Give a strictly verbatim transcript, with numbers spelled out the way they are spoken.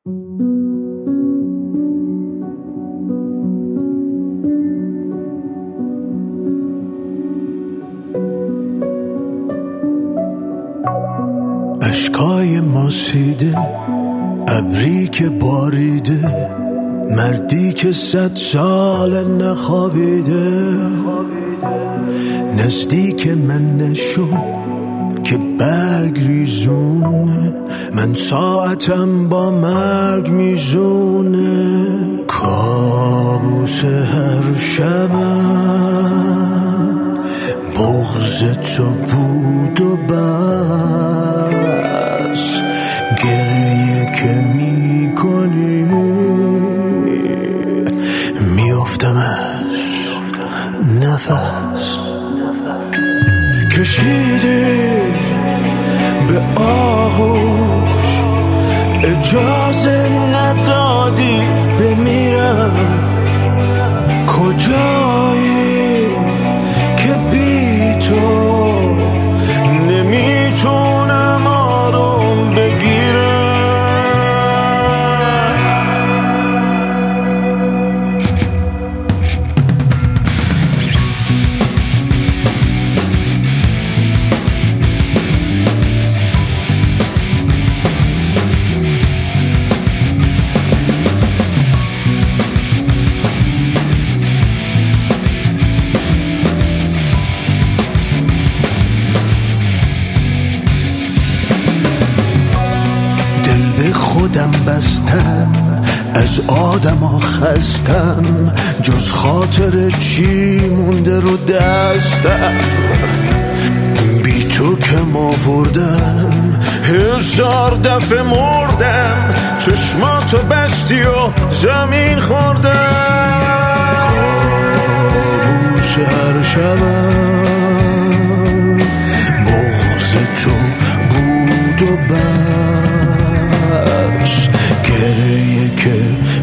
اشکای ماسیده، ابری که باریده، مردی که صد سال نخوابیده. نزدیک من نشو که برگ ریزونه، من ساعتم با مرگ میزونه. کابوس هر شبم بغض تو بود و بس، گریه که میکنی میافتم از نفس. کشیدی به آغوش، اجازه ندادی بمیرم. کجایی که بی تو نمیتونم آروم بگیرم. خودم بستم، از آدم خستم، جز خاطر چی مونده رو دستم. بی تو که ماوردم، هزار دفعه مردم، چشماتو بستی و زمین خوردم. کابوس هر شبم بغض تو بود و بس، گریه که